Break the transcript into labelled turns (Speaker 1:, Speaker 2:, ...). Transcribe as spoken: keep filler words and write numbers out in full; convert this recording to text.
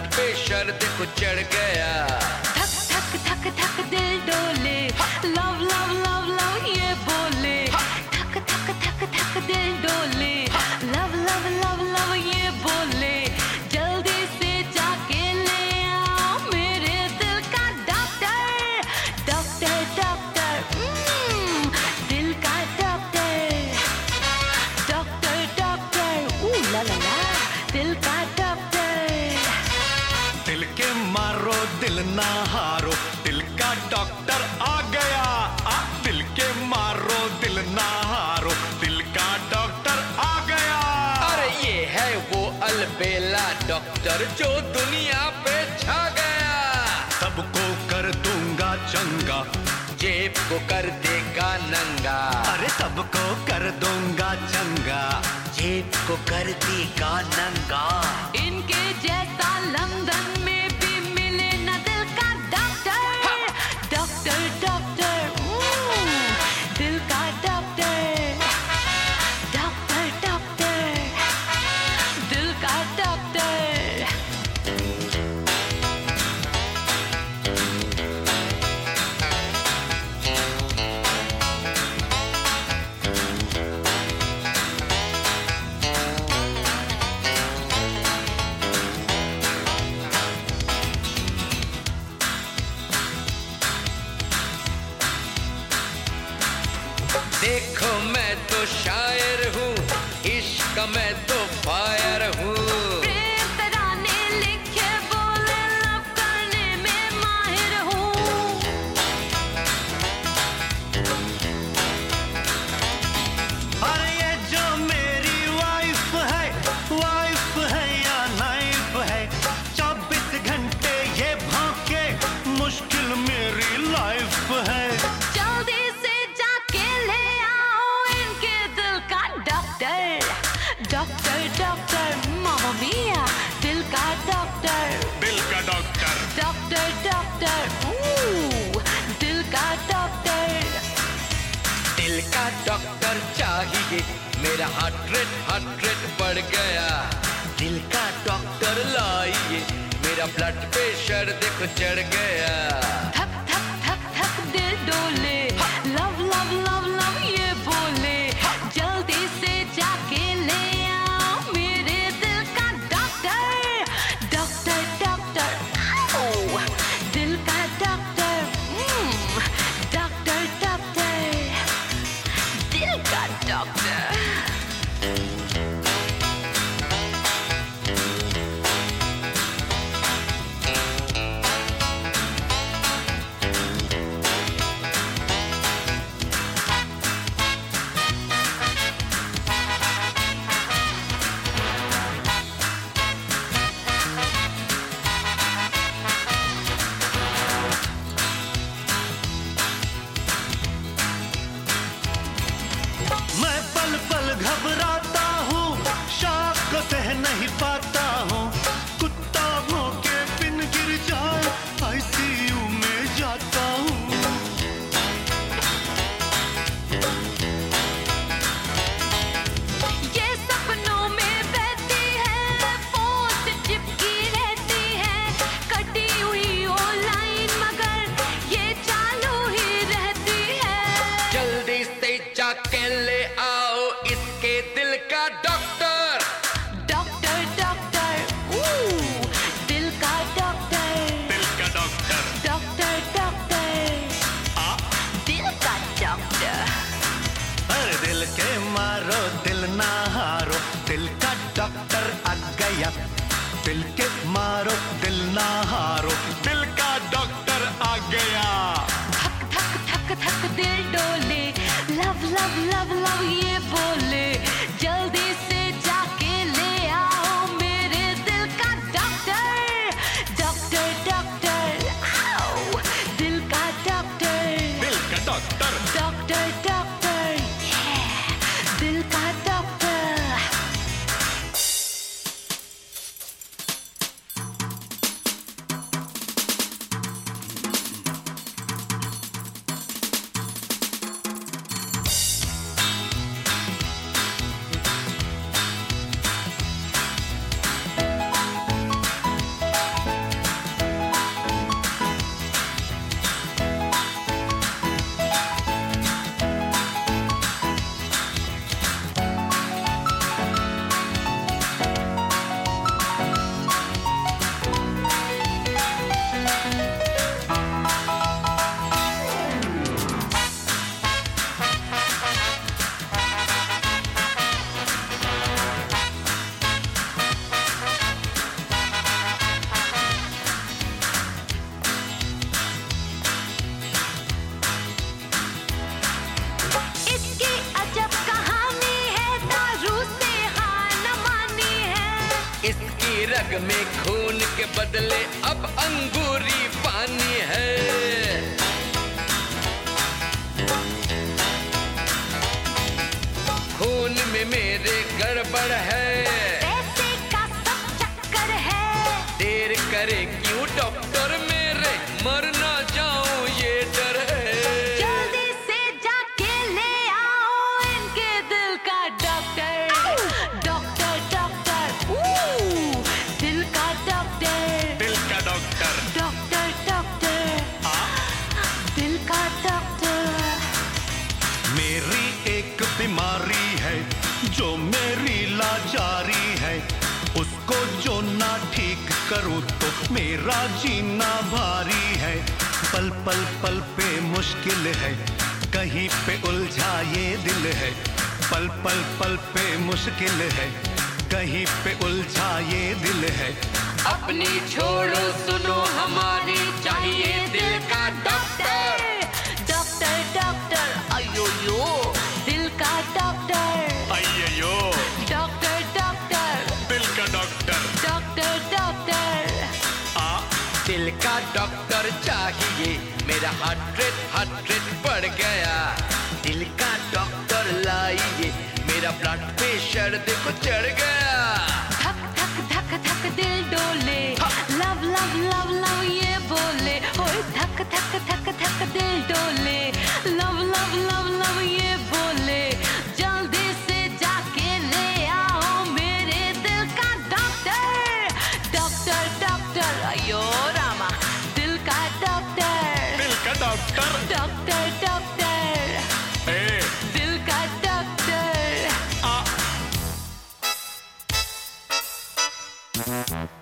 Speaker 1: Blood pressure देखो चढ़ गया।
Speaker 2: धक धक धक धक दिल डोले, लव लव लव लव ये बोले। धक धक धक धक दिल डोले, लव लव लव लव ये बोले। जल्दी से जाके ले आओ मेरे दिल का डॉक्टर, डॉक्टर डॉक्टर mm, दिल का डॉक्टर, डॉक्टर डॉक्टर ऊ ला ला ला दिल का डॉक्टर।
Speaker 3: दिल के मारो दिल ना हारो, दिल का डॉक्टर आ गया। आ, दिल के मारो दिल ना हारो, दिल का डॉक्टर आ गया।
Speaker 1: अरे ये है वो अलबेला डॉक्टर जो दुनिया पे छा गया।
Speaker 3: सबको कर दूंगा चंगा,
Speaker 1: जेब को कर देगा नंगा।
Speaker 3: अरे सबको कर दूंगा चंगा,
Speaker 1: जेब को कर देगा नंगा।
Speaker 2: इनके जैसा लंदन में भी मिले न दिल का डॉक्टर, डॉक्टर डॉक्टर mm, दिल का डॉक्टर, डॉक्टर डॉक्टर दिल का डॉक्टर।
Speaker 1: देखो मैं तो शायर हूँ, इश्क में तो फायर हूँ।
Speaker 2: प्रेम तराने लिखे बोले लव करने में माहिर हूँ।
Speaker 3: अरे ये जो मेरी वाइफ है, वाइफ है या नाइफ है, चौबीस घंटे ये भौंके, मुश्किल मेरी लाइफ है।
Speaker 2: जल्दी से जाके ले आओ इनके दिल का डॉक्टर, डॉक्टर डॉक्टर मामा मिया दिल का डॉक्टर,
Speaker 3: दिल का डॉक्टर,
Speaker 2: डॉक्टर डॉक्टर ऊ दिल का डॉक्टर।
Speaker 1: दिल का डॉक्टर चाहिए, मेरा हार्ट रेट हार्ट रेट बढ़ गया। दिल का डॉक्टर लाइए, मेरा ब्लड प्रेशर देखो चढ़ गया।
Speaker 2: धक धक धक धक दिल डोले, लव लव लव लव ये बोले। जल्दी से जाके ले आओ मेरे दिल का डॉक्टर, डॉक्टर डॉक्टर आओ दिल का डॉक्टर mm, डॉक्टर डॉक्टर दिल का डॉक्टर।
Speaker 3: मैं पल पल घबराता हूँ, शौक को सह नहीं पाता हूँ। कुत्ता भौंके बिन गिर जाए, आईसीयू में जाता हूँ।
Speaker 2: ये सपनों में बहती है, फोन से चिपकी रहती है। कटी हुई ओ लाइन मगर ये चालू ही रहती है।
Speaker 1: जल्दी से जाके ले आओ इसके दिल का डॉक्टर,
Speaker 2: डॉक्टर डॉक्टर ऊ दिल का डॉक्टर,
Speaker 3: दिल का डॉक्टर,
Speaker 2: डॉक्टर डॉक्टर
Speaker 3: आ,
Speaker 2: दिल का डॉक्टर।
Speaker 3: अरे दिल के मारो दिल ना हारो, दिल का डॉक्टर आ गया। दिल के मारो दिल ना हारो, दिल का डॉक्टर आ गया।
Speaker 2: धक धक धक धक दिल डोले, लव लव लव लव ये बोले। जल्दी से जा
Speaker 1: रग में खून के बदले अब अंगूरी पानी है। खून में मेरे गड़बड़ है,
Speaker 2: पैसे का सब चक्कर है।
Speaker 1: देर करे क्यों डॉक्टर मेरे, मर ना जाऊं ये डर है।
Speaker 2: जल्दी से जाके ले आओ इनके दिल का डॉक्टर। डॉक्टर डॉक्टर ऊ, दिल का डॉक्टर।
Speaker 3: दिल का डॉक्टर।
Speaker 2: डॉक्टर डॉक्टर दिल का डॉक्टर।
Speaker 3: मेरी एक बीमारी है जो मेरी लाचारी है, उसको जो ना ठीक करूँ तो मेरा जीना भारी है। पल पल पल पे मुश्किल है, कहीं पे उलझा ये दिल है। पल पल पल पे मुश्किल है, कहीं पे उलझा ये दिल है।
Speaker 1: अपनी छोड़ो सुनो हमारी, चाहिए दिल का डॉक्टर।
Speaker 2: डॉक्टर डॉक्टर अयो यो, दिल का डॉक्टर।
Speaker 3: अय्यो
Speaker 2: डॉक्टर डॉक्टर
Speaker 3: दिल का डॉक्टर।
Speaker 2: डॉक्टर डॉक्टर
Speaker 3: आ
Speaker 1: दिल का डॉक्टर चाहिए, मेरा हार्ट रेट हार्ट रेट बढ़ गया। दिल का डॉक्टर लाइए, मेरा ब्लड प्रेशर देखो चढ़ गया।
Speaker 2: धक धक धक धक दिल डोले, लव लव लव लव ये बोले। ओए धक धक धक धक दिल डोले, लव लव लव लव ये बोले। जल्दी से जाके ले आओ मेरे दिल का डॉक्टर। डॉक्टर डॉक्टर अयो रामा, दिल का डॉक्टर।
Speaker 3: दिल का डॉक्टर।
Speaker 2: डॉक्टर डॉक्टर
Speaker 3: ए
Speaker 2: दिल का डॉक्टर।
Speaker 3: आ